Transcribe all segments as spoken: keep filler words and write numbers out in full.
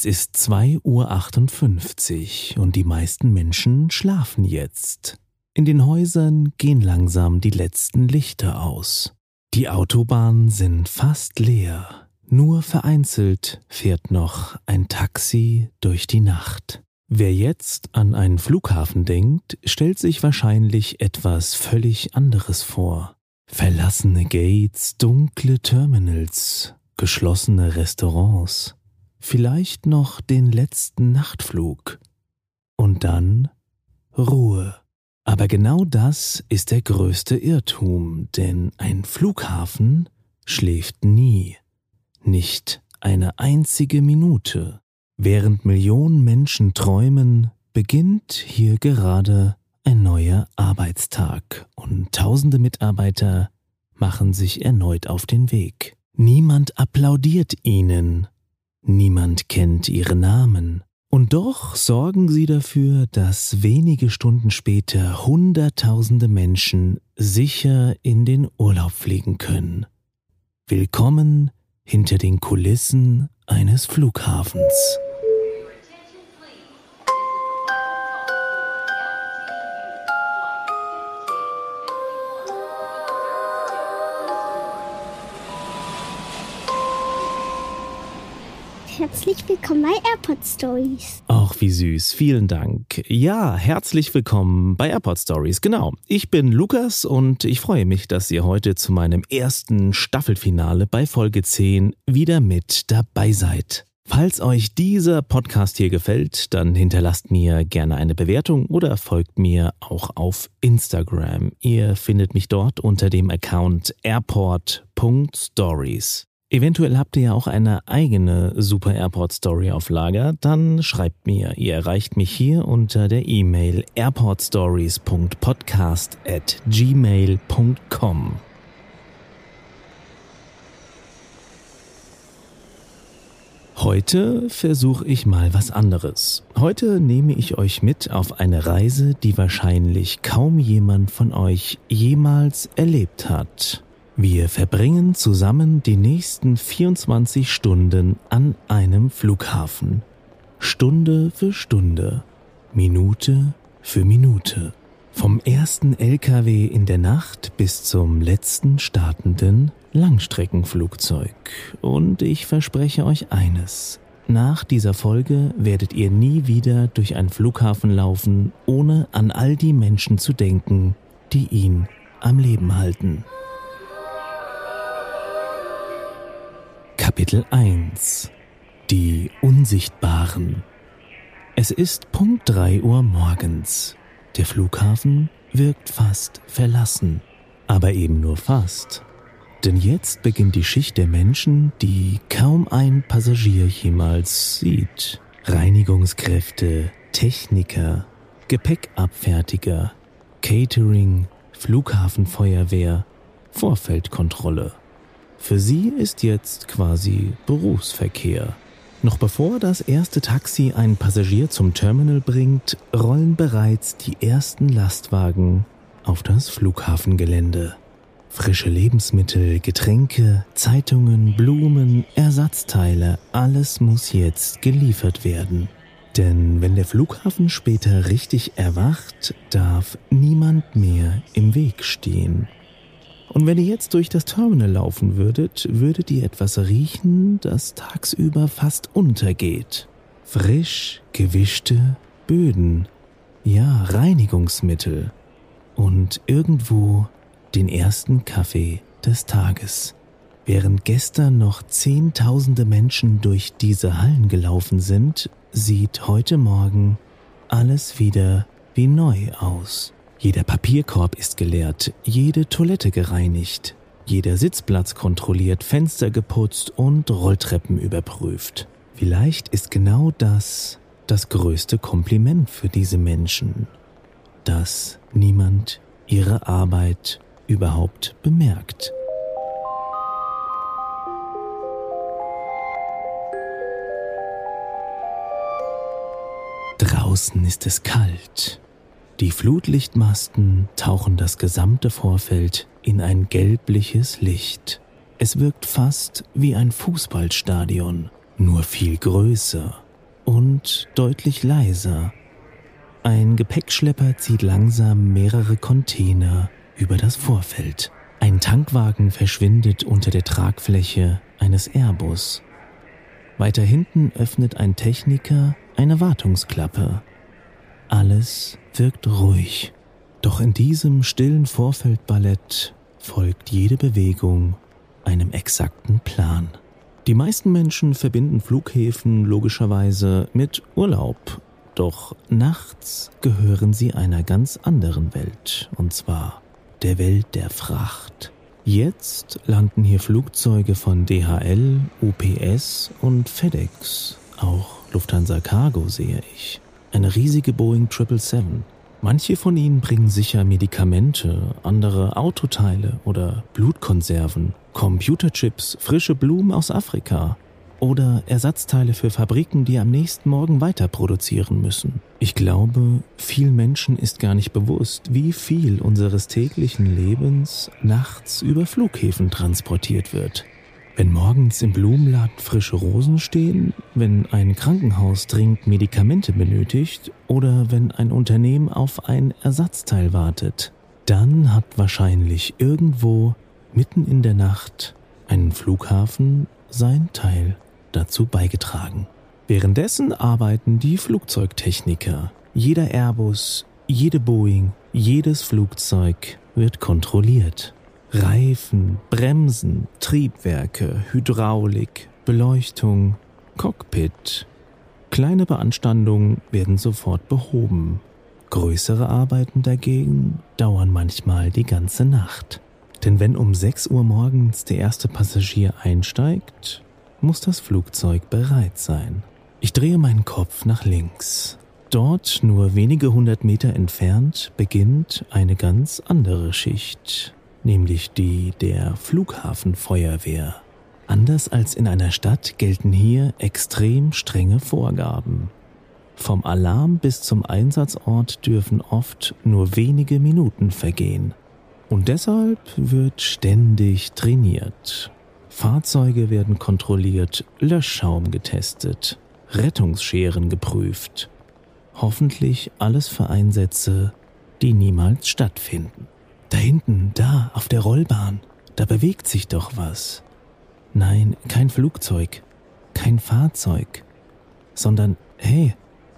Es ist zwei Uhr achtundfünfzig und die meisten Menschen schlafen jetzt. In den Häusern gehen langsam die letzten Lichter aus. Die Autobahnen sind fast leer. Nur vereinzelt fährt noch ein Taxi durch die Nacht. Wer jetzt an einen Flughafen denkt, stellt sich wahrscheinlich etwas völlig anderes vor. Verlassene Gates, dunkle Terminals, geschlossene Restaurants. Vielleicht noch den letzten Nachtflug. Und dann Ruhe. Aber genau das ist der größte Irrtum, denn ein Flughafen schläft nie. Nicht eine einzige Minute. Während Millionen Menschen träumen, beginnt hier gerade ein neuer Arbeitstag und tausende Mitarbeiter machen sich erneut auf den Weg. Niemand applaudiert ihnen. Niemand kennt ihre Namen. Und doch sorgen sie dafür, dass wenige Stunden später Hunderttausende Menschen sicher in den Urlaub fliegen können. Willkommen hinter den Kulissen eines Flughafens. Herzlich willkommen bei AirPod Stories. Ach, wie süß. Vielen Dank. Ja, herzlich willkommen bei AirPod Stories. Genau. Ich bin Lukas und ich freue mich, dass ihr heute zu meinem ersten Staffelfinale bei Folge zehn wieder mit dabei seid. Falls euch dieser Podcast hier gefällt, dann hinterlasst mir gerne eine Bewertung oder folgt mir auch auf Instagram. Ihr findet mich dort unter dem Account airport punkt stories. Eventuell habt ihr ja auch eine eigene Super AirPod Story auf Lager, dann schreibt mir. Ihr erreicht mich hier unter der E-Mail airportstories punkt podcast at gmail punkt com. Heute versuche ich mal was anderes. Heute nehme ich euch mit auf eine Reise, die wahrscheinlich kaum jemand von euch jemals erlebt hat. Wir verbringen zusammen die nächsten vierundzwanzig Stunden an einem Flughafen. Stunde für Stunde, Minute für Minute. Vom ersten L K W in der Nacht bis zum letzten startenden Langstreckenflugzeug. Und ich verspreche euch eines. Nach dieser Folge werdet ihr nie wieder durch einen Flughafen laufen, ohne an all die Menschen zu denken, die ihn am Leben halten. Kapitel eins. Die Unsichtbaren. Es ist Punkt drei Uhr morgens. Der Flughafen wirkt fast verlassen. Aber eben nur fast. Denn jetzt beginnt die Schicht der Menschen, die kaum ein Passagier jemals sieht. Reinigungskräfte, Techniker, Gepäckabfertiger, Catering, Flughafenfeuerwehr, Vorfeldkontrolle. Für sie ist jetzt quasi Berufsverkehr. Noch bevor das erste Taxi einen Passagier zum Terminal bringt, rollen bereits die ersten Lastwagen auf das Flughafengelände. Frische Lebensmittel, Getränke, Zeitungen, Blumen, Ersatzteile, alles muss jetzt geliefert werden. Denn wenn der Flughafen später richtig erwacht, darf niemand mehr im Weg stehen. Und wenn ihr jetzt durch das Terminal laufen würdet, würdet ihr etwas riechen, das tagsüber fast untergeht. Frisch gewischte Böden, ja, Reinigungsmittel und irgendwo den ersten Kaffee des Tages. Während gestern noch Zehntausende Menschen durch diese Hallen gelaufen sind, sieht heute Morgen alles wieder wie neu aus. Jeder Papierkorb ist geleert, jede Toilette gereinigt, jeder Sitzplatz kontrolliert, Fenster geputzt und Rolltreppen überprüft. Vielleicht ist genau das das größte Kompliment für diese Menschen, dass niemand ihre Arbeit überhaupt bemerkt. Draußen ist es kalt. Die Flutlichtmasten tauchen das gesamte Vorfeld in ein gelbliches Licht. Es wirkt fast wie ein Fußballstadion, nur viel größer. und deutlich leiser. Ein Gepäckschlepper zieht langsam mehrere Container über das Vorfeld. Ein Tankwagen verschwindet unter der Tragfläche eines Airbus. Weiter hinten öffnet ein Techniker eine Wartungsklappe. Alles wirkt ruhig. Doch in diesem stillen Vorfeldballett folgt jede Bewegung einem exakten Plan. Die meisten Menschen verbinden Flughäfen logischerweise mit Urlaub. Doch nachts gehören sie einer ganz anderen Welt, und zwar der Welt der Fracht. Jetzt landen hier Flugzeuge von D H L, U P S und FedEx. Auch Lufthansa Cargo sehe ich. Eine riesige Boeing sieben sieben sieben. Manche von ihnen bringen sicher Medikamente, andere Autoteile oder Blutkonserven, Computerchips, frische Blumen aus Afrika oder Ersatzteile für Fabriken, die am nächsten Morgen weiter produzieren müssen. Ich glaube, vielen Menschen ist gar nicht bewusst, wie viel unseres täglichen Lebens nachts über Flughäfen transportiert wird. Wenn morgens im Blumenladen frische Rosen stehen, wenn ein Krankenhaus dringend Medikamente benötigt oder wenn ein Unternehmen auf ein Ersatzteil wartet, dann hat wahrscheinlich irgendwo mitten in der Nacht ein Flughafen sein Teil dazu beigetragen. Währenddessen arbeiten die Flugzeugtechniker. Jeder Airbus, jede Boeing, jedes Flugzeug wird kontrolliert. Reifen, Bremsen, Triebwerke, Hydraulik, Beleuchtung, Cockpit. Kleine Beanstandungen werden sofort behoben. Größere Arbeiten dagegen dauern manchmal die ganze Nacht. Denn wenn um sechs Uhr morgens der erste Passagier einsteigt, muss das Flugzeug bereit sein. Ich drehe meinen Kopf nach links. Dort, nur wenige hundert Meter entfernt, beginnt eine ganz andere Schicht. Nämlich die der Flughafenfeuerwehr. Anders als in einer Stadt gelten hier extrem strenge Vorgaben. Vom Alarm bis zum Einsatzort dürfen oft nur wenige Minuten vergehen. Und deshalb wird ständig trainiert. Fahrzeuge werden kontrolliert, Löschschaum getestet, Rettungsscheren geprüft. Hoffentlich alles für Einsätze, die niemals stattfinden. Da hinten, da, auf der Rollbahn, da bewegt sich doch was. Nein, kein Flugzeug, kein Fahrzeug, sondern, hey,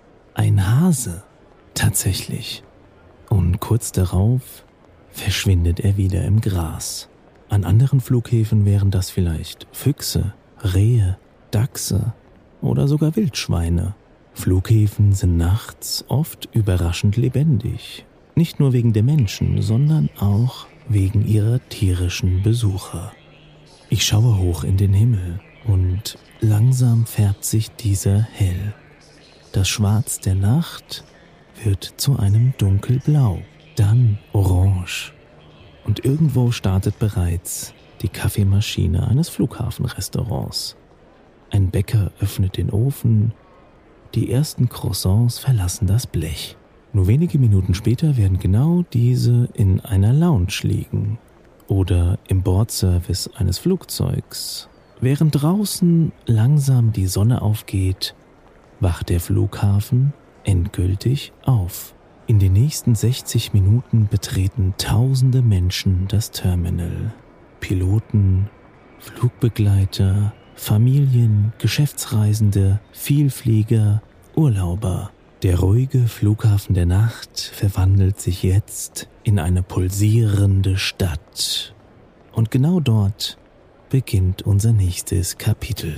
ein Hase, tatsächlich. Und kurz darauf verschwindet er wieder im Gras. An anderen Flughäfen wären das vielleicht Füchse, Rehe, Dachse oder sogar Wildschweine. Flughäfen sind nachts oft überraschend lebendig. Nicht nur wegen der Menschen, sondern auch wegen ihrer tierischen Besucher. Ich schaue hoch in den Himmel und langsam färbt sich dieser hell. Das Schwarz der Nacht wird zu einem dunkelblau, dann orange. Und irgendwo startet bereits die Kaffeemaschine eines Flughafenrestaurants. Ein Bäcker öffnet den Ofen, die ersten Croissants verlassen das Blech. Nur wenige Minuten später werden genau diese in einer Lounge liegen oder im Bordservice eines Flugzeugs. Während draußen langsam die Sonne aufgeht, wacht der Flughafen endgültig auf. In den nächsten sechzig Minuten betreten tausende Menschen das Terminal. Piloten, Flugbegleiter, Familien, Geschäftsreisende, Vielflieger, Urlauber. Der ruhige Flughafen der Nacht verwandelt sich jetzt in eine pulsierende Stadt. Und genau dort beginnt unser nächstes Kapitel.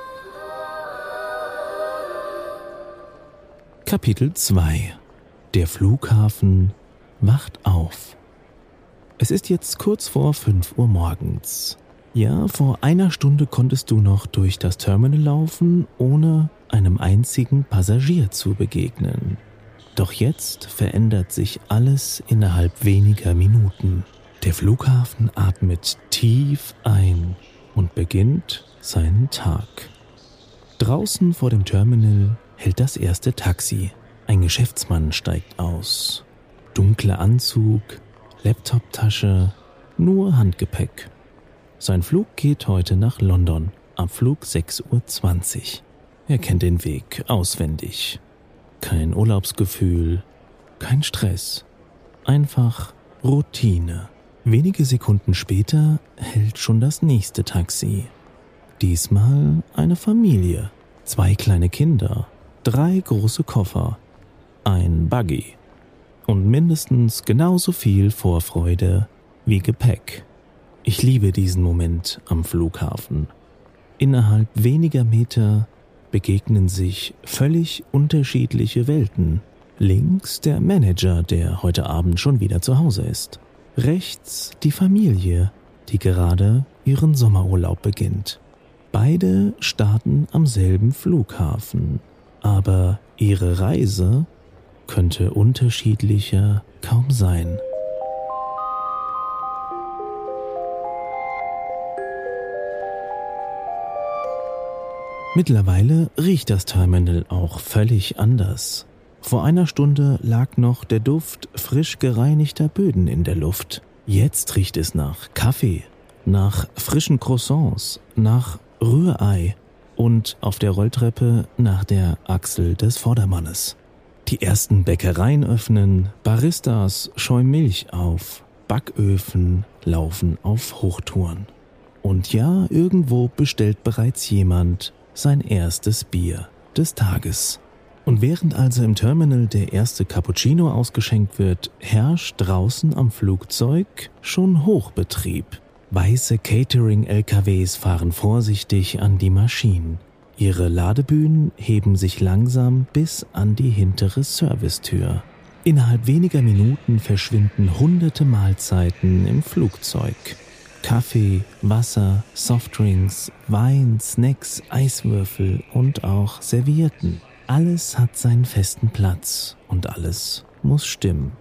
Kapitel zwei. Der Flughafen wacht auf. Es ist jetzt kurz vor fünf Uhr morgens. Ja, vor einer Stunde konntest du noch durch das Terminal laufen, ohne einem einzigen Passagier zu begegnen. Doch jetzt verändert sich alles innerhalb weniger Minuten. Der Flughafen atmet tief ein und beginnt seinen Tag. Draußen vor dem Terminal hält das erste Taxi. Ein Geschäftsmann steigt aus. Dunkler Anzug, Laptoptasche, nur Handgepäck. Sein Flug geht heute nach London, Abflug sechs Uhr zwanzig. Er kennt den Weg auswendig. Kein Urlaubsgefühl, kein Stress. Einfach Routine. Wenige Sekunden später hält schon das nächste Taxi. Diesmal eine Familie. Zwei kleine Kinder, drei große Koffer, ein Buggy und mindestens genauso viel Vorfreude wie Gepäck. Ich liebe diesen Moment am Flughafen. Innerhalb weniger Meter begegnen sich völlig unterschiedliche Welten. Links der Manager, der heute Abend schon wieder zu Hause ist. Rechts die Familie, die gerade ihren Sommerurlaub beginnt. Beide starten am selben Flughafen, aber ihre Reise könnte unterschiedlicher kaum sein. Mittlerweile riecht das Terminal auch völlig anders. Vor einer Stunde lag noch der Duft frisch gereinigter Böden in der Luft. Jetzt riecht es nach Kaffee, nach frischen Croissants, nach Rührei und auf der Rolltreppe nach der Achsel des Vordermannes. Die ersten Bäckereien öffnen, Baristas schäumen Milch auf, Backöfen laufen auf Hochtouren. Und ja, irgendwo bestellt bereits jemand sein erstes Bier des Tages. Und während also im Terminal der erste Cappuccino ausgeschenkt wird, herrscht draußen am Flugzeug schon Hochbetrieb. Weiße Catering-L K Ws fahren vorsichtig an die Maschinen. Ihre Ladebühnen heben sich langsam bis an die hintere Servicetür. Innerhalb weniger Minuten verschwinden hunderte Mahlzeiten im Flugzeug. Kaffee, Wasser, Softdrinks, Wein, Snacks, Eiswürfel und auch Servietten. Alles hat seinen festen Platz und alles muss stimmen.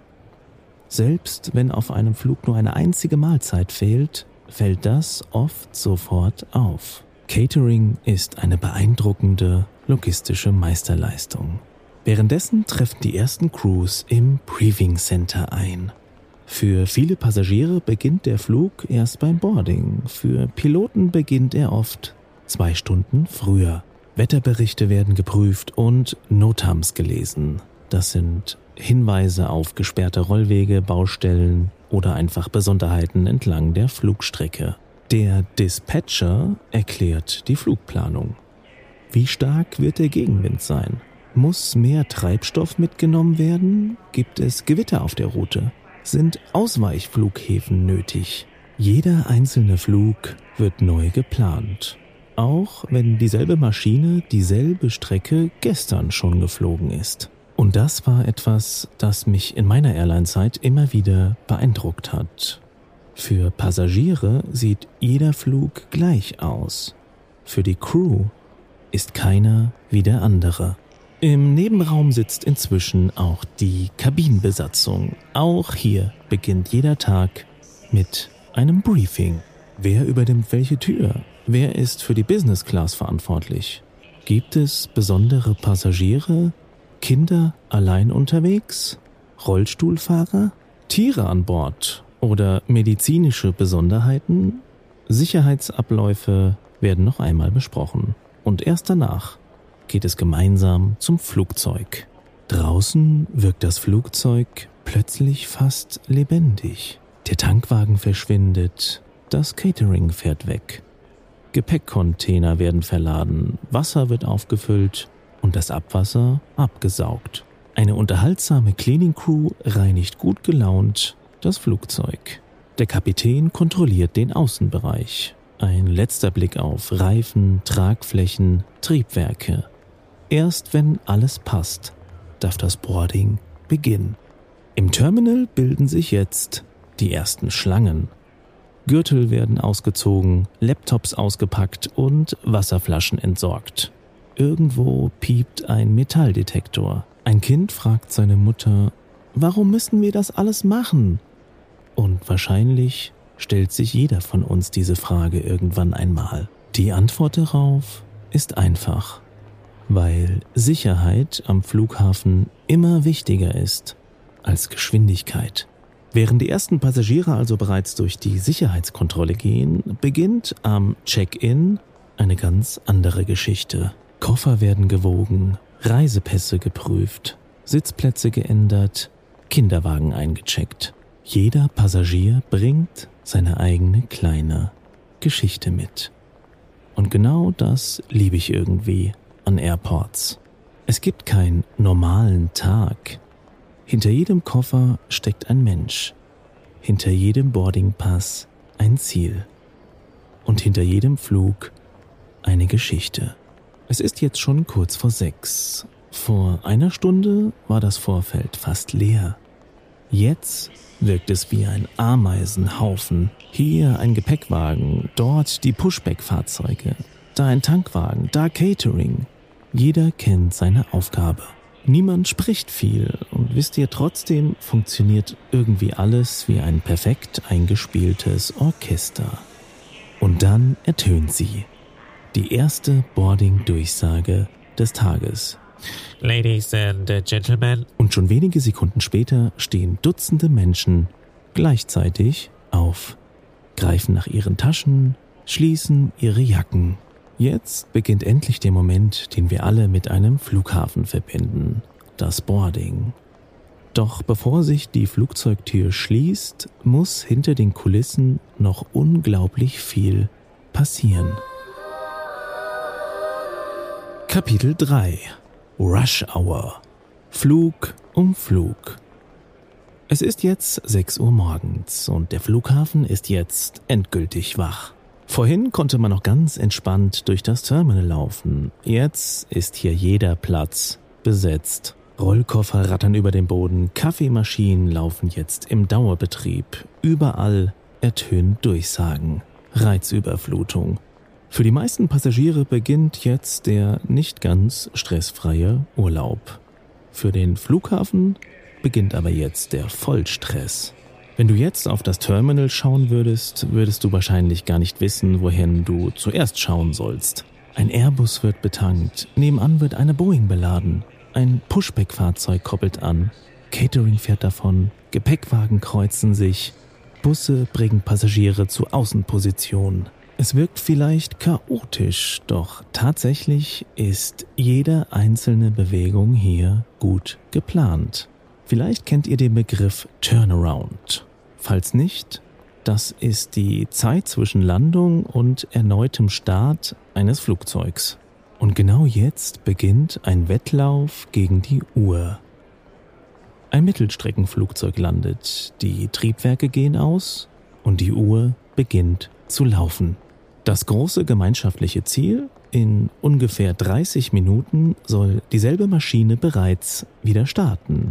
Selbst wenn auf einem Flug nur eine einzige Mahlzeit fehlt, fällt das oft sofort auf. Catering ist eine beeindruckende logistische Meisterleistung. Währenddessen treffen die ersten Crews im Briefing Center ein. Für viele Passagiere beginnt der Flug erst beim Boarding. Für Piloten beginnt er oft zwei Stunden früher. Wetterberichte werden geprüft und Notams gelesen. Das sind Hinweise auf gesperrte Rollwege, Baustellen oder einfach Besonderheiten entlang der Flugstrecke. Der Dispatcher erklärt die Flugplanung. Wie stark wird der Gegenwind sein? Muss mehr Treibstoff mitgenommen werden? Gibt es Gewitter auf der Route? Sind Ausweichflughäfen nötig? Jeder einzelne Flug wird neu geplant. Auch wenn dieselbe Maschine dieselbe Strecke gestern schon geflogen ist. Und das war etwas, das mich in meiner Airline-Zeit immer wieder beeindruckt hat. Für Passagiere sieht jeder Flug gleich aus. Für die Crew ist keiner wie der andere. Im Nebenraum sitzt inzwischen auch die Kabinenbesatzung. Auch hier beginnt jeder Tag mit einem Briefing. Wer übernimmt welche Tür? Wer ist für die Business Class verantwortlich? Gibt es besondere Passagiere? Kinder allein unterwegs? Rollstuhlfahrer? Tiere an Bord? Oder medizinische Besonderheiten? Sicherheitsabläufe werden noch einmal besprochen. Und erst danach geht es gemeinsam zum Flugzeug. Draußen wirkt das Flugzeug plötzlich fast lebendig. Der Tankwagen verschwindet, das Catering fährt weg. Gepäckcontainer werden verladen, Wasser wird aufgefüllt und das Abwasser abgesaugt. Eine unterhaltsame Cleaning Crew reinigt gut gelaunt das Flugzeug. Der Kapitän kontrolliert den Außenbereich. Ein letzter Blick auf Reifen, Tragflächen, Triebwerke. Erst wenn alles passt, darf das Boarding beginnen. Im Terminal bilden sich jetzt die ersten Schlangen. Gürtel werden ausgezogen, Laptops ausgepackt und Wasserflaschen entsorgt. Irgendwo piept ein Metalldetektor. Ein Kind fragt seine Mutter, warum müssen wir das alles machen? Und wahrscheinlich stellt sich jeder von uns diese Frage irgendwann einmal. Die Antwort darauf ist einfach, weil Sicherheit am Flughafen immer wichtiger ist als Geschwindigkeit. Während die ersten Passagiere also bereits durch die Sicherheitskontrolle gehen, beginnt am Check-in eine ganz andere Geschichte. Koffer werden gewogen, Reisepässe geprüft, Sitzplätze geändert, Kinderwagen eingecheckt. Jeder Passagier bringt seine eigene kleine Geschichte mit. Und genau das liebe ich irgendwie an Airports. Es gibt keinen normalen Tag. Hinter jedem Koffer steckt ein Mensch. Hinter jedem Boardingpass ein Ziel. Und hinter jedem Flug eine Geschichte. Es ist jetzt schon kurz vor sechs. Vor einer Stunde war das Vorfeld fast leer. Jetzt wirkt es wie ein Ameisenhaufen. Hier ein Gepäckwagen, dort die Pushback-Fahrzeuge, da ein Tankwagen, da Catering. Jeder kennt seine Aufgabe. Niemand spricht viel und wisst ihr, trotzdem funktioniert irgendwie alles wie ein perfekt eingespieltes Orchester. Und dann ertönt sie. Die erste Boarding-Durchsage des Tages. Ladies and Gentlemen. Und schon wenige Sekunden später stehen Dutzende Menschen gleichzeitig auf, greifen nach ihren Taschen, schließen ihre Jacken. Jetzt beginnt endlich der Moment, den wir alle mit einem Flughafen verbinden, das Boarding. Doch bevor sich die Flugzeugtür schließt, muss hinter den Kulissen noch unglaublich viel passieren. Kapitel drei. Rush Hour. Flug um Flug. Es ist jetzt sechs Uhr morgens und der Flughafen ist jetzt endgültig wach. Vorhin konnte man noch ganz entspannt durch das Terminal laufen. Jetzt ist hier jeder Platz besetzt. Rollkoffer rattern über den Boden, Kaffeemaschinen laufen jetzt im Dauerbetrieb. Überall ertönen Durchsagen. Reizüberflutung. Für die meisten Passagiere beginnt jetzt der nicht ganz stressfreie Urlaub. Für den Flughafen beginnt aber jetzt der Vollstress. Wenn du jetzt auf das Terminal schauen würdest, würdest du wahrscheinlich gar nicht wissen, wohin du zuerst schauen sollst. Ein Airbus wird betankt, nebenan wird eine Boeing beladen, ein Pushback-Fahrzeug koppelt an, Catering fährt davon, Gepäckwagen kreuzen sich, Busse bringen Passagiere zu Außenpositionen. Es wirkt vielleicht chaotisch, doch tatsächlich ist jede einzelne Bewegung hier gut geplant. Vielleicht kennt ihr den Begriff Turnaround. Falls nicht, das ist die Zeit zwischen Landung und erneutem Start eines Flugzeugs. Und genau jetzt beginnt ein Wettlauf gegen die Uhr. Ein Mittelstreckenflugzeug landet, die Triebwerke gehen aus und die Uhr beginnt zu laufen. Das große gemeinschaftliche Ziel: in ungefähr dreißig Minuten soll dieselbe Maschine bereits wieder starten.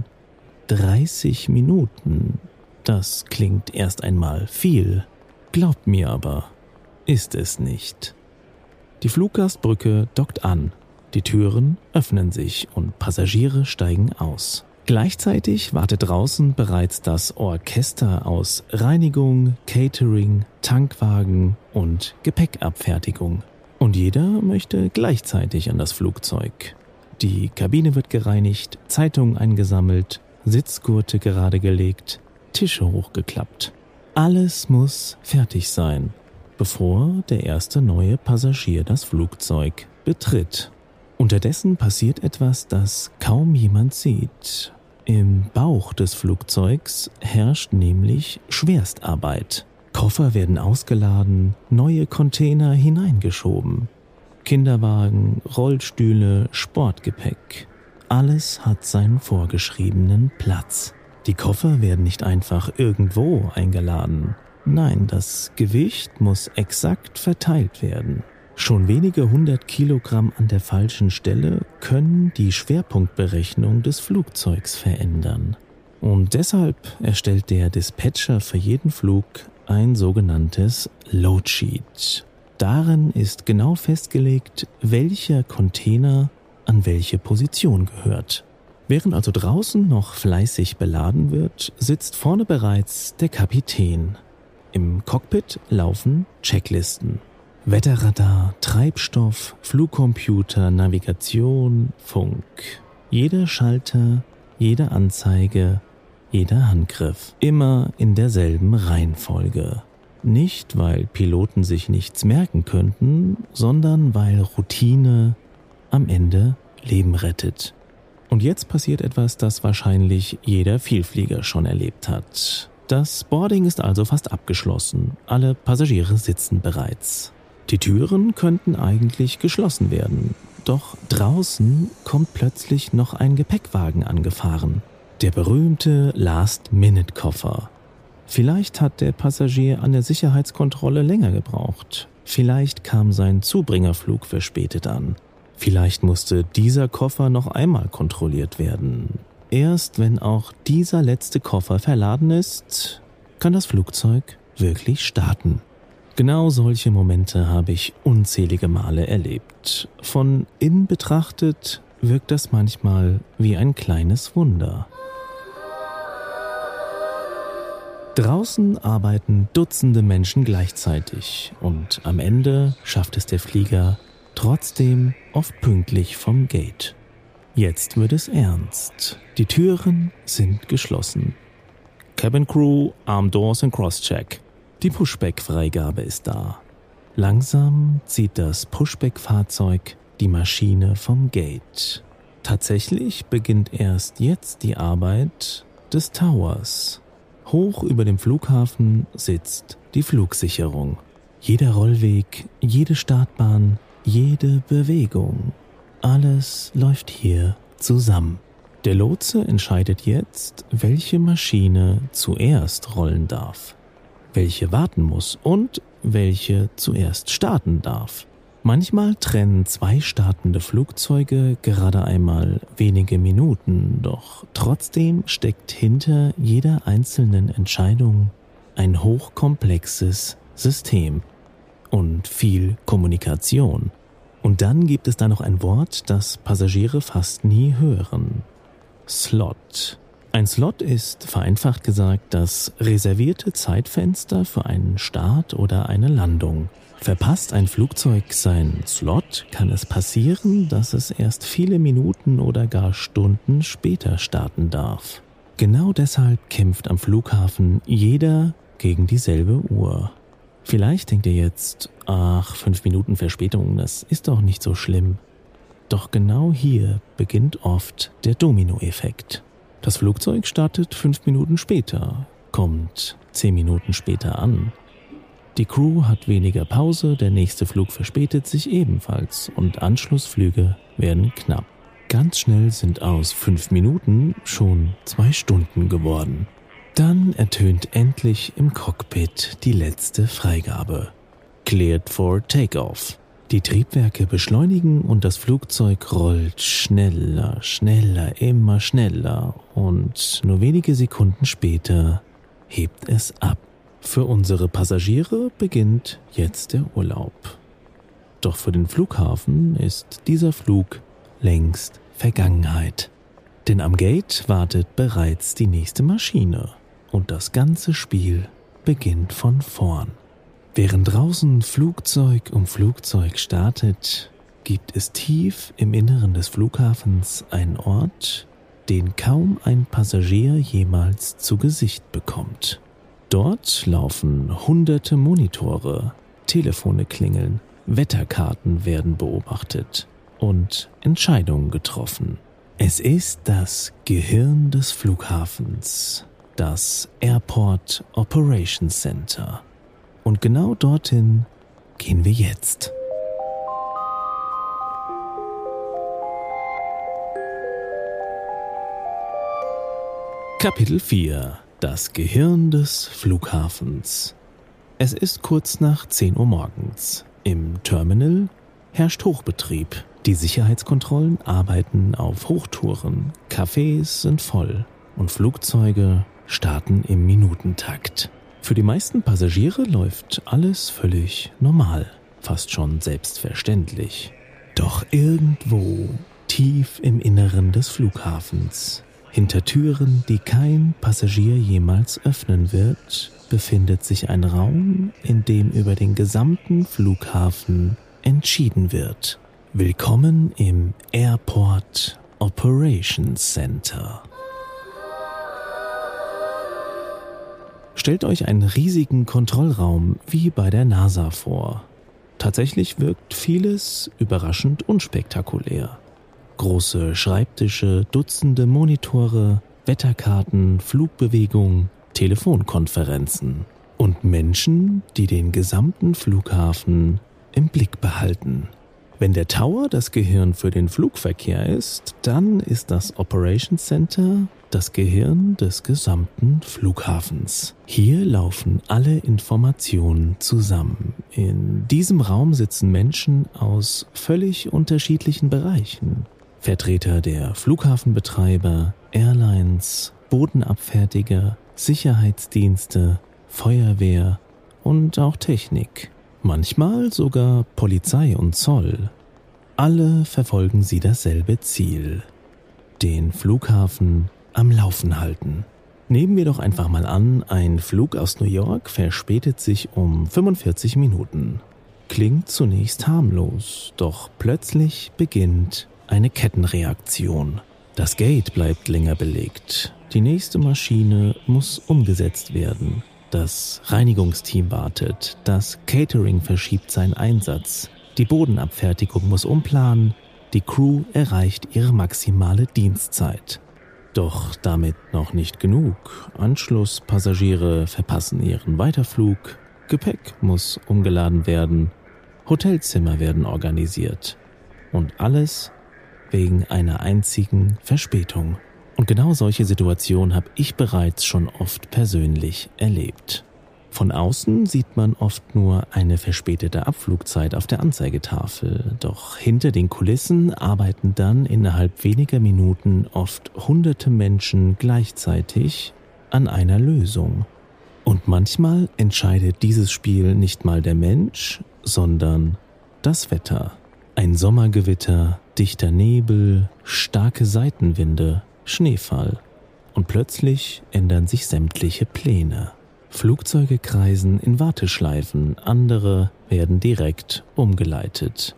dreißig Minuten, das klingt erst einmal viel. Glaubt mir aber, ist es nicht. Die Fluggastbrücke dockt an, die Türen öffnen sich und Passagiere steigen aus. Gleichzeitig wartet draußen bereits das Orchester aus Reinigung, Catering, Tankwagen und Gepäckabfertigung. Und jeder möchte gleichzeitig an das Flugzeug. Die Kabine wird gereinigt, Zeitungen eingesammelt, Sitzgurte gerade gelegt, Tische hochgeklappt. Alles muss fertig sein, bevor der erste neue Passagier das Flugzeug betritt. Unterdessen passiert etwas, das kaum jemand sieht. Im Bauch des Flugzeugs herrscht nämlich Schwerstarbeit. Koffer werden ausgeladen, neue Container hineingeschoben. Kinderwagen, Rollstühle, Sportgepäck. Alles hat seinen vorgeschriebenen Platz. Die Koffer werden nicht einfach irgendwo eingeladen. Nein, das Gewicht muss exakt verteilt werden. Schon wenige hundert Kilogramm an der falschen Stelle können die Schwerpunktberechnung des Flugzeugs verändern. Und deshalb erstellt der Dispatcher für jeden Flug ein sogenanntes Loadsheet. Darin ist genau festgelegt, welcher Container an welche Position gehört. Während also draußen noch fleißig beladen wird, sitzt vorne bereits der Kapitän. Im Cockpit laufen Checklisten. Wetterradar, Treibstoff, Flugcomputer, Navigation, Funk. Jeder Schalter, jede Anzeige, jeder Handgriff. Immer in derselben Reihenfolge. Nicht, weil Piloten sich nichts merken könnten, sondern weil Routine am Ende Leben rettet. Und jetzt passiert etwas, das wahrscheinlich jeder Vielflieger schon erlebt hat. Das Boarding ist also fast abgeschlossen. Alle Passagiere sitzen bereits. Die Türen könnten eigentlich geschlossen werden. Doch draußen kommt plötzlich noch ein Gepäckwagen angefahren. Der berühmte Last-Minute-Koffer. Vielleicht hat der Passagier an der Sicherheitskontrolle länger gebraucht. Vielleicht kam sein Zubringerflug verspätet an. Vielleicht musste dieser Koffer noch einmal kontrolliert werden. Erst wenn auch dieser letzte Koffer verladen ist, kann das Flugzeug wirklich starten. Genau solche Momente habe ich unzählige Male erlebt. Von innen betrachtet wirkt das manchmal wie ein kleines Wunder. Draußen arbeiten Dutzende Menschen gleichzeitig und am Ende schafft es der Flieger trotzdem oft pünktlich vom Gate. Jetzt wird es ernst. Die Türen sind geschlossen. Cabin Crew, Arm Doors and Crosscheck. Die Pushback-Freigabe ist da. Langsam zieht das Pushback-Fahrzeug die Maschine vom Gate. Tatsächlich beginnt erst jetzt die Arbeit des Towers. Hoch über dem Flughafen sitzt die Flugsicherung. Jeder Rollweg, jede Startbahn, jede Bewegung, alles läuft hier zusammen. Der Lotse entscheidet jetzt, welche Maschine zuerst rollen darf, welche warten muss und welche zuerst starten darf. Manchmal trennen zwei startende Flugzeuge gerade einmal wenige Minuten, doch trotzdem steckt hinter jeder einzelnen Entscheidung ein hochkomplexes System und viel Kommunikation. Und dann gibt es da noch ein Wort, das Passagiere fast nie hören. Slot. Ein Slot ist, vereinfacht gesagt, das reservierte Zeitfenster für einen Start oder eine Landung. Verpasst ein Flugzeug seinen Slot, kann es passieren, dass es erst viele Minuten oder gar Stunden später starten darf. Genau deshalb kämpft am Flughafen jeder gegen dieselbe Uhr. Vielleicht denkt ihr jetzt, ach, fünf Minuten Verspätung, das ist doch nicht so schlimm. Doch genau hier beginnt oft der Dominoeffekt. Das Flugzeug startet fünf Minuten später, kommt zehn Minuten später an. Die Crew hat weniger Pause, der nächste Flug verspätet sich ebenfalls und Anschlussflüge werden knapp. Ganz schnell sind aus fünf Minuten schon zwei Stunden geworden. Dann ertönt endlich im Cockpit die letzte Freigabe. Cleared for Takeoff. Die Triebwerke beschleunigen und das Flugzeug rollt schneller, schneller, immer schneller und nur wenige Sekunden später hebt es ab. Für unsere Passagiere beginnt jetzt der Urlaub. Doch für den Flughafen ist dieser Flug längst Vergangenheit. Denn am Gate wartet bereits die nächste Maschine und das ganze Spiel beginnt von vorn. Während draußen Flugzeug um Flugzeug startet, gibt es tief im Inneren des Flughafens einen Ort, den kaum ein Passagier jemals zu Gesicht bekommt. Dort laufen hunderte Monitore, Telefone klingeln, Wetterkarten werden beobachtet und Entscheidungen getroffen. Es ist das Gehirn des Flughafens, das Airport Operations Center. Und genau dorthin gehen wir jetzt. Kapitel vier. Das Gehirn des Flughafens. Es ist kurz nach zehn Uhr morgens. Im Terminal herrscht Hochbetrieb. Die Sicherheitskontrollen arbeiten auf Hochtouren. Cafés sind voll und Flugzeuge starten im Minutentakt. Für die meisten Passagiere läuft alles völlig normal, fast schon selbstverständlich. Doch irgendwo, tief im Inneren des Flughafens, hinter Türen, die kein Passagier jemals öffnen wird, befindet sich ein Raum, in dem über den gesamten Flughafen entschieden wird. Willkommen im Airport Operations Center. Stellt euch einen riesigen Kontrollraum wie bei der NASA vor. Tatsächlich wirkt vieles überraschend unspektakulär. Große Schreibtische, Dutzende Monitore, Wetterkarten, Flugbewegung, Telefonkonferenzen und Menschen, die den gesamten Flughafen im Blick behalten. Wenn der Tower das Gehirn für den Flugverkehr ist, dann ist das Operations Center das Gehirn des gesamten Flughafens. Hier laufen alle Informationen zusammen. In diesem Raum sitzen Menschen aus völlig unterschiedlichen Bereichen. Vertreter der Flughafenbetreiber, Airlines, Bodenabfertiger, Sicherheitsdienste, Feuerwehr und auch Technik. Manchmal sogar Polizei und Zoll. Alle verfolgen sie dasselbe Ziel: den Flughafen am Laufen halten. Nehmen wir doch einfach mal an, ein Flug aus New York verspätet sich um fünfundvierzig Minuten. Klingt zunächst harmlos, doch plötzlich beginnt eine Kettenreaktion. Das Gate bleibt länger belegt. Die nächste Maschine muss umgesetzt werden. Das Reinigungsteam wartet. Das Catering verschiebt seinen Einsatz. Die Bodenabfertigung muss umplanen. Die Crew erreicht ihre maximale Dienstzeit. Doch damit noch nicht genug. Anschlusspassagiere verpassen ihren Weiterflug. Gepäck muss umgeladen werden. Hotelzimmer werden organisiert. Und alles wegen einer einzigen Verspätung. Und genau solche Situationen habe ich bereits schon oft persönlich erlebt. Von außen sieht man oft nur eine verspätete Abflugzeit auf der Anzeigetafel. Doch hinter den Kulissen arbeiten dann innerhalb weniger Minuten oft hunderte Menschen gleichzeitig an einer Lösung. Und manchmal entscheidet dieses Spiel nicht mal der Mensch, sondern das Wetter. Ein Sommergewitter, dichter Nebel, starke Seitenwinde, Schneefall. Und plötzlich ändern sich sämtliche Pläne. Flugzeuge kreisen in Warteschleifen, andere werden direkt umgeleitet.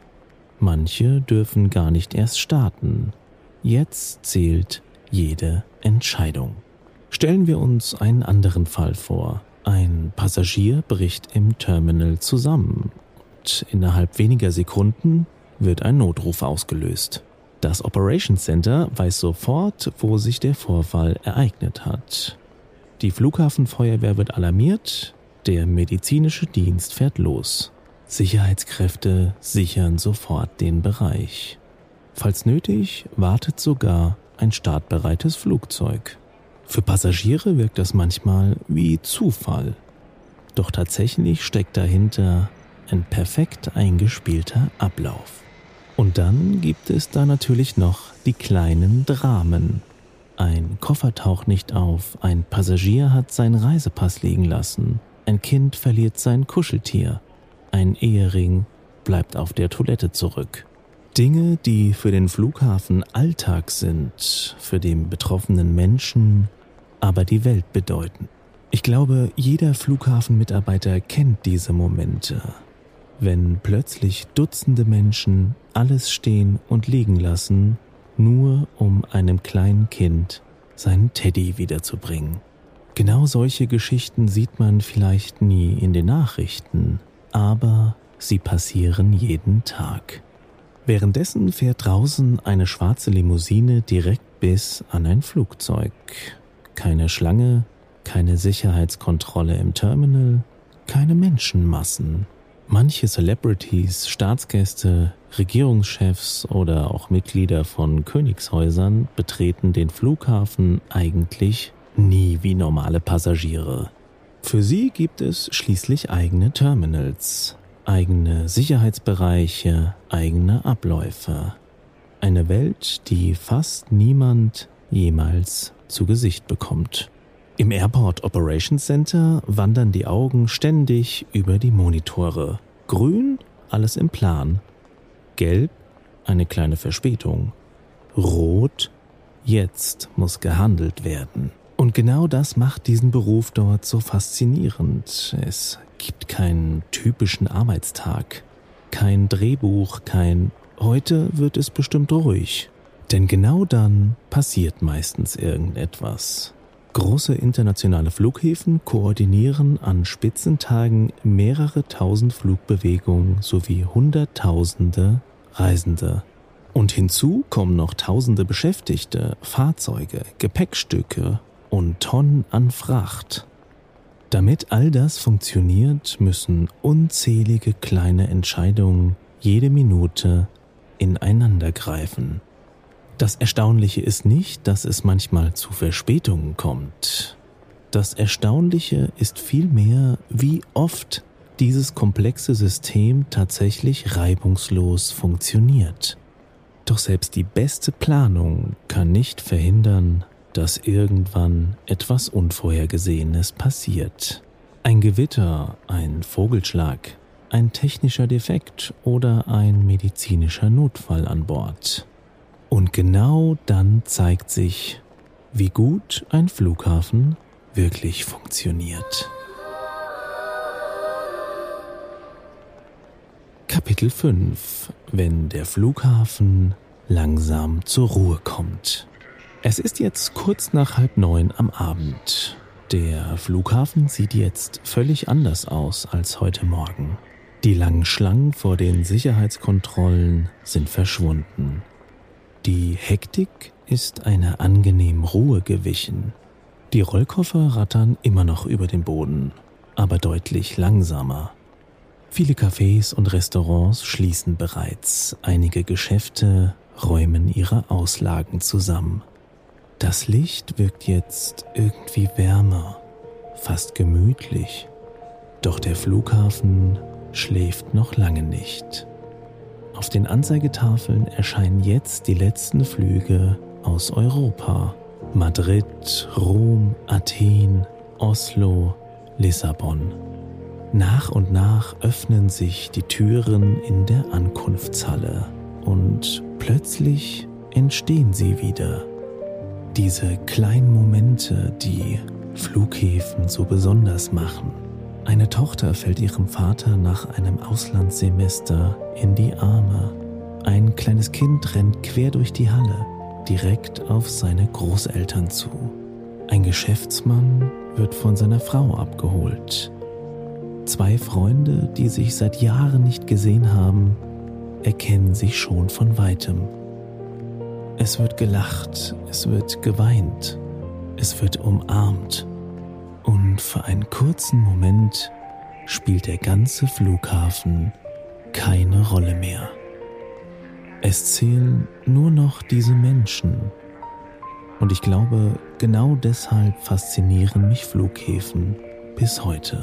Manche dürfen gar nicht erst starten. Jetzt zählt jede Entscheidung. Stellen wir uns einen anderen Fall vor. Ein Passagier bricht im Terminal zusammen und innerhalb weniger Sekunden wird ein Notruf ausgelöst. Das Operations Center weiß sofort, wo sich der Vorfall ereignet hat. Die Flughafenfeuerwehr wird alarmiert, der medizinische Dienst fährt los. Sicherheitskräfte sichern sofort den Bereich. Falls nötig, wartet sogar ein startbereites Flugzeug. Für Passagiere wirkt das manchmal wie Zufall. Doch tatsächlich steckt dahinter ein perfekt eingespielter Ablauf. Und dann gibt es da natürlich noch die kleinen Dramen. Ein Koffer taucht nicht auf, ein Passagier hat seinen Reisepass liegen lassen, ein Kind verliert sein Kuscheltier, ein Ehering bleibt auf der Toilette zurück. Dinge, die für den Flughafen Alltag sind, für den betroffenen Menschen aber die Welt bedeuten. Ich glaube, jeder Flughafenmitarbeiter kennt diese Momente, wenn plötzlich Dutzende Menschen alles stehen und liegen lassen, nur um einem kleinen Kind seinen Teddy wiederzubringen. Genau solche Geschichten sieht man vielleicht nie in den Nachrichten, aber sie passieren jeden Tag. Währenddessen fährt draußen eine schwarze Limousine direkt bis an ein Flugzeug. Keine Schlange, keine Sicherheitskontrolle im Terminal, keine Menschenmassen. Manche Celebrities, Staatsgäste, Regierungschefs oder auch Mitglieder von Königshäusern betreten den Flughafen eigentlich nie wie normale Passagiere. Für sie gibt es schließlich eigene Terminals, eigene Sicherheitsbereiche, eigene Abläufe. Eine Welt, die fast niemand jemals zu Gesicht bekommt. Im Airport Operations Center wandern die Augen ständig über die Monitore. Grün, alles im Plan. Gelb, eine kleine Verspätung. Rot, jetzt muss gehandelt werden. Und genau das macht diesen Beruf dort so faszinierend. Es gibt keinen typischen Arbeitstag, kein Drehbuch, kein „Heute wird es bestimmt ruhig“. Denn genau dann passiert meistens irgendetwas. Große internationale Flughäfen koordinieren an Spitzentagen mehrere tausend Flugbewegungen sowie Hunderttausende Reisende. Und hinzu kommen noch tausende Beschäftigte, Fahrzeuge, Gepäckstücke und Tonnen an Fracht. Damit all das funktioniert, müssen unzählige kleine Entscheidungen jede Minute ineinander greifen. Das Erstaunliche ist nicht, dass es manchmal zu Verspätungen kommt. Das Erstaunliche ist vielmehr, wie oft dieses komplexe System tatsächlich reibungslos funktioniert. Doch selbst die beste Planung kann nicht verhindern, dass irgendwann etwas Unvorhergesehenes passiert. Ein Gewitter, ein Vogelschlag, ein technischer Defekt oder ein medizinischer Notfall an Bord. Und genau dann zeigt sich, wie gut ein Flughafen wirklich funktioniert. Kapitel fünf: Wenn der Flughafen langsam zur Ruhe kommt. Es ist jetzt kurz nach halb neun am Abend. Der Flughafen sieht jetzt völlig anders aus als heute Morgen. Die langen Schlangen vor den Sicherheitskontrollen sind verschwunden. Die Hektik ist einer angenehmen Ruhe gewichen. Die Rollkoffer rattern immer noch über den Boden, aber deutlich langsamer. Viele Cafés und Restaurants schließen bereits. Einige Geschäfte räumen ihre Auslagen zusammen. Das Licht wirkt jetzt irgendwie wärmer, fast gemütlich. Doch der Flughafen schläft noch lange nicht. Auf den Anzeigetafeln erscheinen jetzt die letzten Flüge aus Europa. Madrid, Rom, Athen, Oslo, Lissabon. Nach und nach öffnen sich die Türen in der Ankunftshalle und plötzlich entstehen sie wieder. Diese kleinen Momente, die Flughäfen so besonders machen. Eine Tochter fällt ihrem Vater nach einem Auslandssemester in die Arme. Ein kleines Kind rennt quer durch die Halle, direkt auf seine Großeltern zu. Ein Geschäftsmann wird von seiner Frau abgeholt. Zwei Freunde, die sich seit Jahren nicht gesehen haben, erkennen sich schon von weitem. Es wird gelacht, es wird geweint, es wird umarmt. Und für einen kurzen Moment spielt der ganze Flughafen keine Rolle mehr. Es zählen nur noch diese Menschen. Und ich glaube, genau deshalb faszinieren mich Flughäfen bis heute.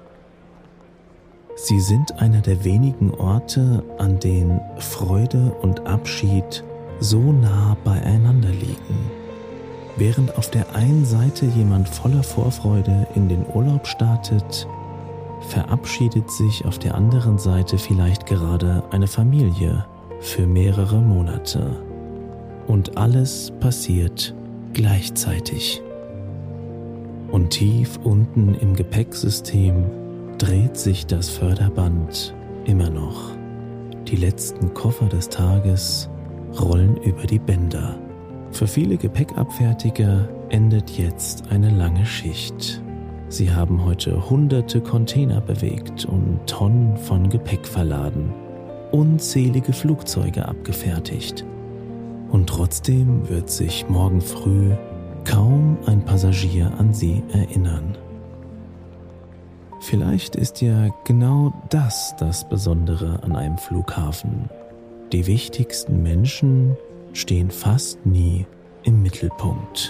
Sie sind einer der wenigen Orte, an denen Freude und Abschied so nah beieinander liegen. Während auf der einen Seite jemand voller Vorfreude in den Urlaub startet, verabschiedet sich auf der anderen Seite vielleicht gerade eine Familie für mehrere Monate. Und alles passiert gleichzeitig. Und tief unten im Gepäcksystem dreht sich das Förderband immer noch. Die letzten Koffer des Tages rollen über die Bänder. Für viele Gepäckabfertiger endet jetzt eine lange Schicht. Sie haben heute hunderte Container bewegt und Tonnen von Gepäck verladen, unzählige Flugzeuge abgefertigt. Und trotzdem wird sich morgen früh kaum ein Passagier an sie erinnern. Vielleicht ist ja genau das das Besondere an einem Flughafen. Die wichtigsten Menschen stehen fast nie im Mittelpunkt.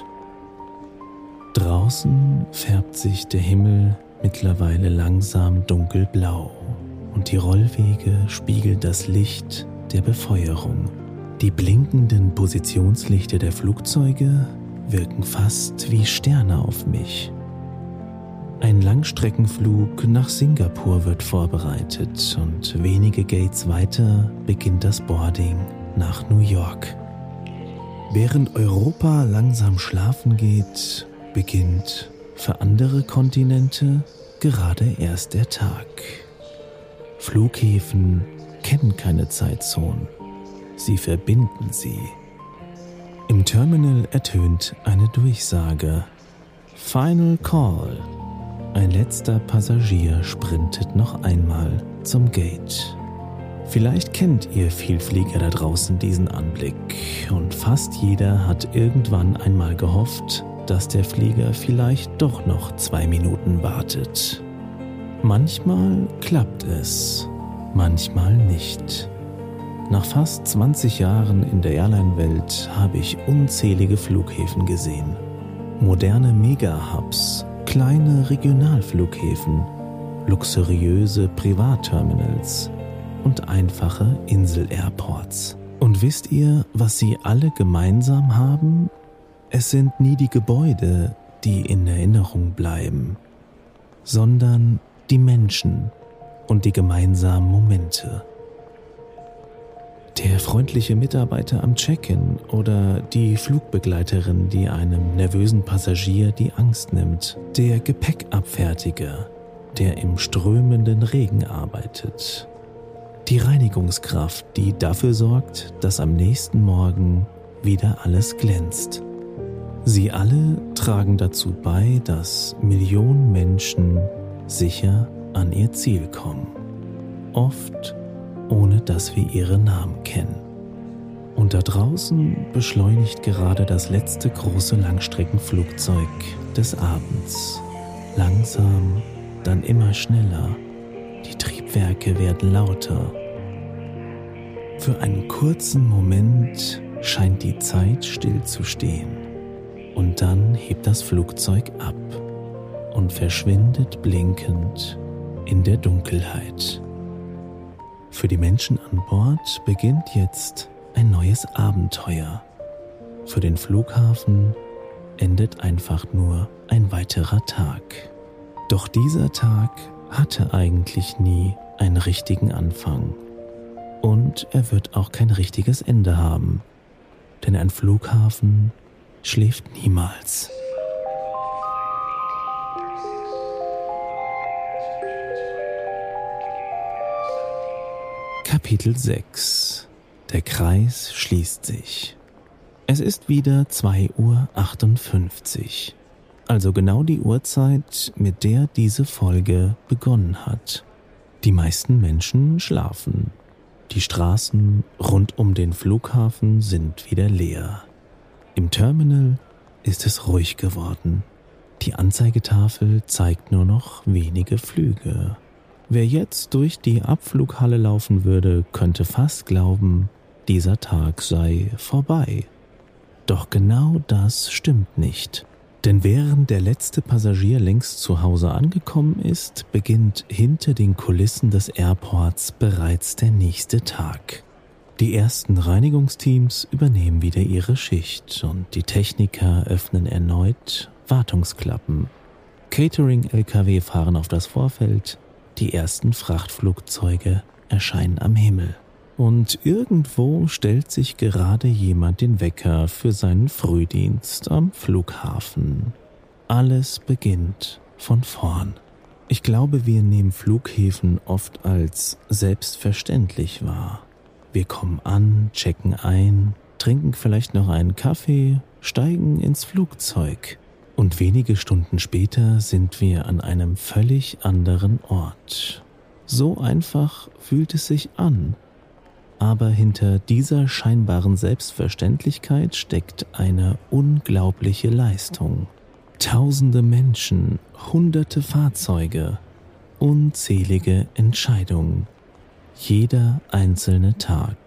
Draußen färbt sich der Himmel mittlerweile langsam dunkelblau und die Rollwege spiegeln das Licht der Befeuerung. Die blinkenden Positionslichter der Flugzeuge wirken fast wie Sterne auf mich. Ein Langstreckenflug nach Singapur wird vorbereitet und wenige Gates weiter beginnt das Boarding nach New York. Während Europa langsam schlafen geht, beginnt für andere Kontinente gerade erst der Tag. Flughäfen kennen keine Zeitzonen, sie verbinden sie. Im Terminal ertönt eine Durchsage. Final Call. Ein letzter Passagier sprintet noch einmal zum Gate. Vielleicht kennt ihr Vielflieger da draußen diesen Anblick und fast jeder hat irgendwann einmal gehofft, dass der Flieger vielleicht doch noch zwei Minuten wartet. Manchmal klappt es, manchmal nicht. Nach fast zwanzig Jahren in der Airline-Welt habe ich unzählige Flughäfen gesehen. Moderne Mega-Hubs, kleine Regionalflughäfen, luxuriöse Privatterminals und einfache Insel-Airports. Und wisst ihr, was sie alle gemeinsam haben? Es sind nie die Gebäude, die in Erinnerung bleiben, sondern die Menschen und die gemeinsamen Momente. Der freundliche Mitarbeiter am Check-in oder die Flugbegleiterin, die einem nervösen Passagier die Angst nimmt. Der Gepäckabfertiger, der im strömenden Regen arbeitet. Die Reinigungskraft, die dafür sorgt, dass am nächsten Morgen wieder alles glänzt. Sie alle tragen dazu bei, dass Millionen Menschen sicher an ihr Ziel kommen. Oft ohne dass wir ihre Namen kennen. Und da draußen beschleunigt gerade das letzte große Langstreckenflugzeug des Abends. Langsam, dann immer schneller. Die Triebwerke werden lauter. Für einen kurzen Moment scheint die Zeit stillzustehen. Und dann hebt das Flugzeug ab und verschwindet blinkend in der Dunkelheit. Für die Menschen an Bord beginnt jetzt ein neues Abenteuer. Für den Flughafen endet einfach nur ein weiterer Tag. Doch dieser Tag hatte eigentlich nie einen richtigen Anfang. Und er wird auch kein richtiges Ende haben. Denn ein Flughafen schläft niemals. Kapitel sechs. Der Kreis schließt sich. Es ist wieder zwei Uhr achtundfünfzig, also genau die Uhrzeit, mit der diese Folge begonnen hat. Die meisten Menschen schlafen. Die Straßen rund um den Flughafen sind wieder leer. Im Terminal ist es ruhig geworden. Die Anzeigetafel zeigt nur noch wenige Flüge. Wer jetzt durch die Abflughalle laufen würde, könnte fast glauben, dieser Tag sei vorbei. Doch genau das stimmt nicht. Denn während der letzte Passagier längst zu Hause angekommen ist, beginnt hinter den Kulissen des Airports bereits der nächste Tag. Die ersten Reinigungsteams übernehmen wieder ihre Schicht und die Techniker öffnen erneut Wartungsklappen. Catering-L K W fahren auf das Vorfeld. Die ersten Frachtflugzeuge erscheinen am Himmel. Und irgendwo stellt sich gerade jemand den Wecker für seinen Frühdienst am Flughafen. Alles beginnt von vorn. Ich glaube, wir nehmen Flughäfen oft als selbstverständlich wahr. Wir kommen an, checken ein, trinken vielleicht noch einen Kaffee, steigen ins Flugzeug. Und wenige Stunden später sind wir an einem völlig anderen Ort. So einfach fühlt es sich an. Aber hinter dieser scheinbaren Selbstverständlichkeit steckt eine unglaubliche Leistung. Tausende Menschen, hunderte Fahrzeuge, unzählige Entscheidungen. Jeder einzelne Tag.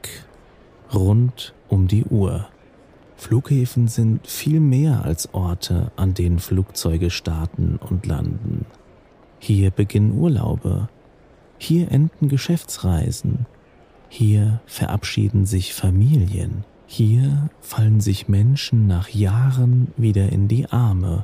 Rund um die Uhr. Flughäfen sind viel mehr als Orte, an denen Flugzeuge starten und landen. Hier beginnen Urlaube. Hier enden Geschäftsreisen. Hier verabschieden sich Familien. Hier fallen sich Menschen nach Jahren wieder in die Arme.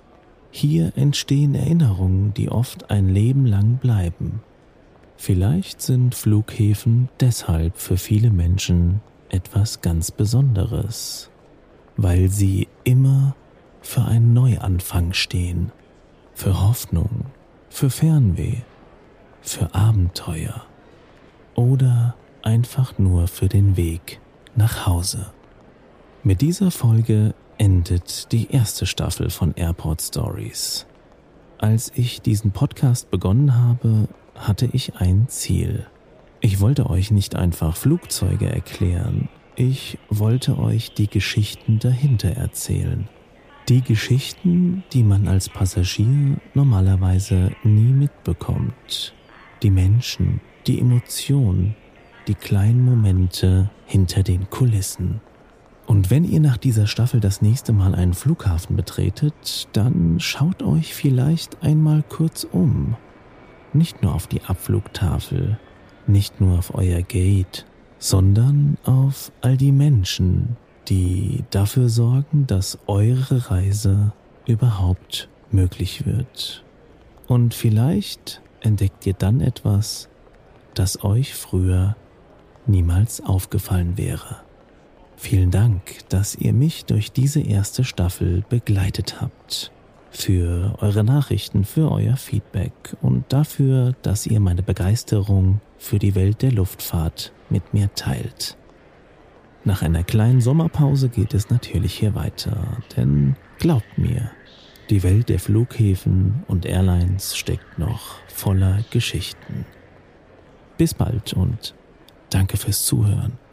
Hier entstehen Erinnerungen, die oft ein Leben lang bleiben. Vielleicht sind Flughäfen deshalb für viele Menschen etwas ganz Besonderes, weil sie immer für einen Neuanfang stehen, für Hoffnung, für Fernweh, für Abenteuer oder einfach nur für den Weg nach Hause. Mit dieser Folge endet die erste Staffel von Airport Stories. Als ich diesen Podcast begonnen habe, hatte ich ein Ziel. Ich wollte euch nicht einfach Flugzeuge erklären, ich wollte euch die Geschichten dahinter erzählen. Die Geschichten, die man als Passagier normalerweise nie mitbekommt. Die Menschen, die Emotionen, die kleinen Momente hinter den Kulissen. Und wenn ihr nach dieser Staffel das nächste Mal einen Flughafen betretet, dann schaut euch vielleicht einmal kurz um. Nicht nur auf die Abflugtafel, nicht nur auf euer Gate, sondern auf all die Menschen, die dafür sorgen, dass eure Reise überhaupt möglich wird. Und vielleicht entdeckt ihr dann etwas, das euch früher niemals aufgefallen wäre. Vielen Dank, dass ihr mich durch diese erste Staffel begleitet habt. Für eure Nachrichten, für euer Feedback und dafür, dass ihr meine Begeisterung für die Welt der Luftfahrt mit mir teilt. Nach einer kleinen Sommerpause geht es natürlich hier weiter, denn glaubt mir, die Welt der Flughäfen und Airlines steckt noch voller Geschichten. Bis bald und danke fürs Zuhören.